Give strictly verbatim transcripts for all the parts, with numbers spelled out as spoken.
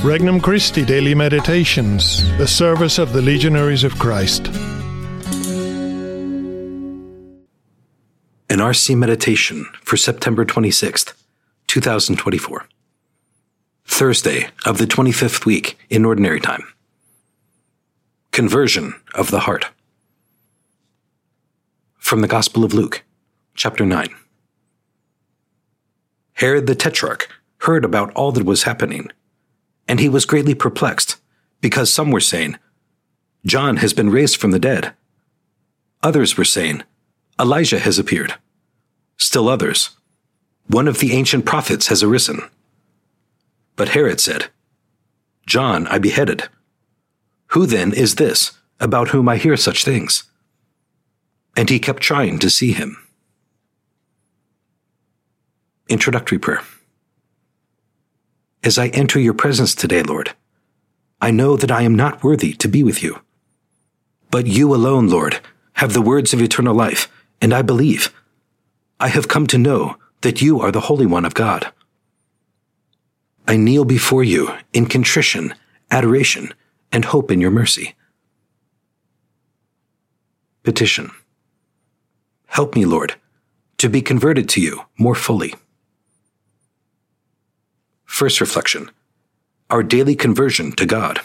Regnum Christi Daily Meditations, the service of the Legionaries of Christ. An R C Meditation for September twenty-sixth, two thousand twenty-four. Thursday of the twenty-fifth week in Ordinary Time. Conversion of the Heart. From the Gospel of Luke, chapter nine. Herod the Tetrarch heard about all that was happening, and he was greatly perplexed, because some were saying, "John has been raised from the dead." Others were saying, "Elijah has appeared." Still others, "One of the ancient prophets has arisen." But Herod said, "John I beheaded. Who then is this about whom I hear such things?" And he kept trying to see him. Introductory Prayer. As I enter your presence today, Lord, I know that I am not worthy to be with you. But you alone, Lord, have the words of eternal life, and I believe. I have come to know that you are the Holy One of God. I kneel before you in contrition, adoration, and hope in your mercy. Petition. Help me, Lord, to be converted to you more fully. First reflection, our daily conversion to God.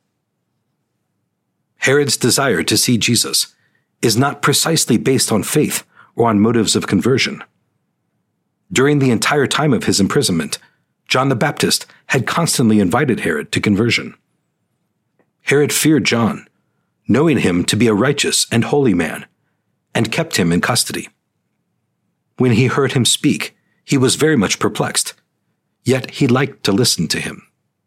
Herod's desire to see Jesus is not precisely based on faith or on motives of conversion. During the entire time of his imprisonment, John the Baptist had constantly invited Herod to conversion. Herod feared John, knowing him to be a righteous and holy man, and kept him in custody. When he heard him speak, he was very much perplexed. Yet he liked to listen to him.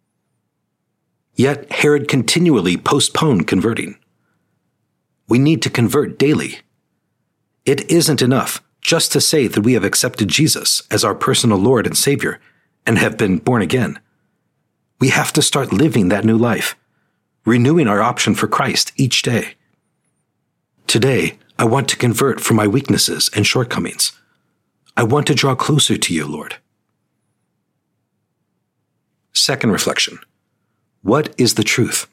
Yet Herod continually postponed converting. We need to convert daily. It isn't enough just to say that we have accepted Jesus as our personal Lord and Savior and have been born again. We have to start living that new life, renewing our option for Christ each day. Today, I want to convert from my weaknesses and shortcomings. I want to draw closer to you, Lord. Second reflection, what is the truth?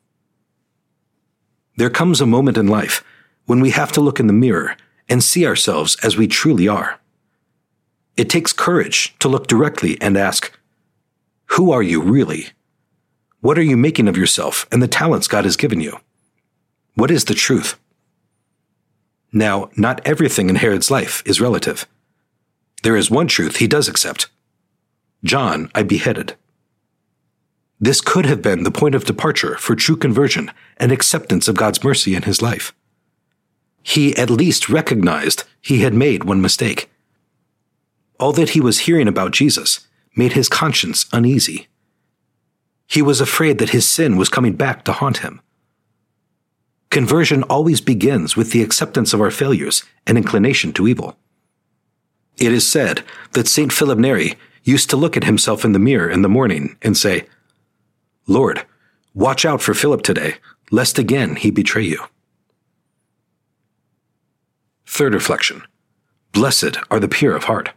There comes a moment in life when we have to look in the mirror and see ourselves as we truly are. It takes courage to look directly and ask, who are you really? What are you making of yourself and the talents God has given you? What is the truth? Now, not everything in Herod's life is relative. There is one truth he does accept. John I beheaded. This could have been the point of departure for true conversion and acceptance of God's mercy in his life. He at least recognized he had made one mistake. All that he was hearing about Jesus made his conscience uneasy. He was afraid that his sin was coming back to haunt him. Conversion always begins with the acceptance of our failures and inclination to evil. It is said that Saint Philip Neri used to look at himself in the mirror in the morning and say, "Lord, watch out for Philip today, lest again he betray you." Third reflection, blessed are the pure of heart.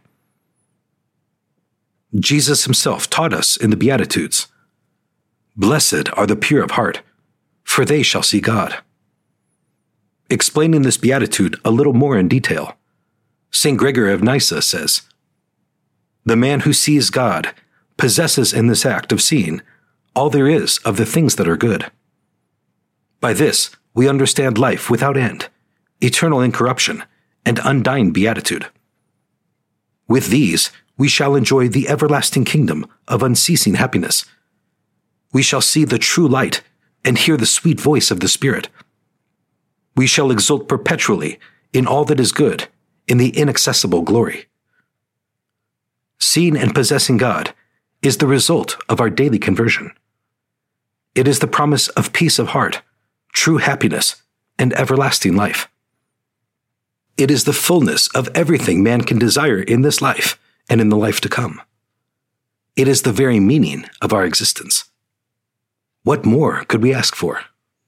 Jesus himself taught us in the Beatitudes, "Blessed are the pure of heart, for they shall see God." Explaining this beatitude a little more in detail, Saint Gregory of Nyssa says, "The man who sees God possesses in this act of seeing all there is of the things that are good. By this, we understand life without end, eternal incorruption, and undying beatitude. With these, we shall enjoy the everlasting kingdom of unceasing happiness. We shall see the true light and hear the sweet voice of the Spirit. We shall exult perpetually in all that is good, in the inaccessible glory. Seeing and possessing God is the result of our daily conversion. It is the promise of peace of heart, true happiness, and everlasting life. It is the fullness of everything man can desire in this life and in the life to come. It is the very meaning of our existence. What more could we ask for?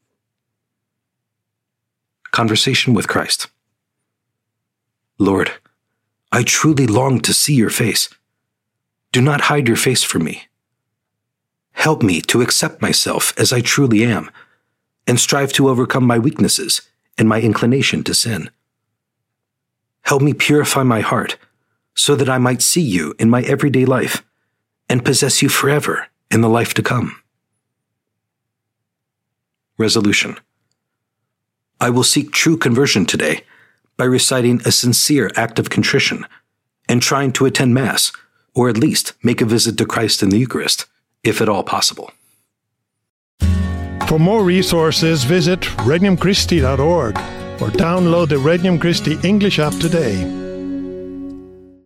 Conversation with Christ. Lord, I truly long to see your face. Do not hide your face from me. Help me to accept myself as I truly am, and strive to overcome my weaknesses and my inclination to sin. Help me purify my heart so that I might see you in my everyday life and possess you forever in the life to come. Resolution. I will seek true conversion today by reciting a sincere act of contrition and trying to attend Mass, or at least make a visit to Christ in the Eucharist, if at all possible. For more resources, visit regnum christi dot org or download the Regnum Christi English app today.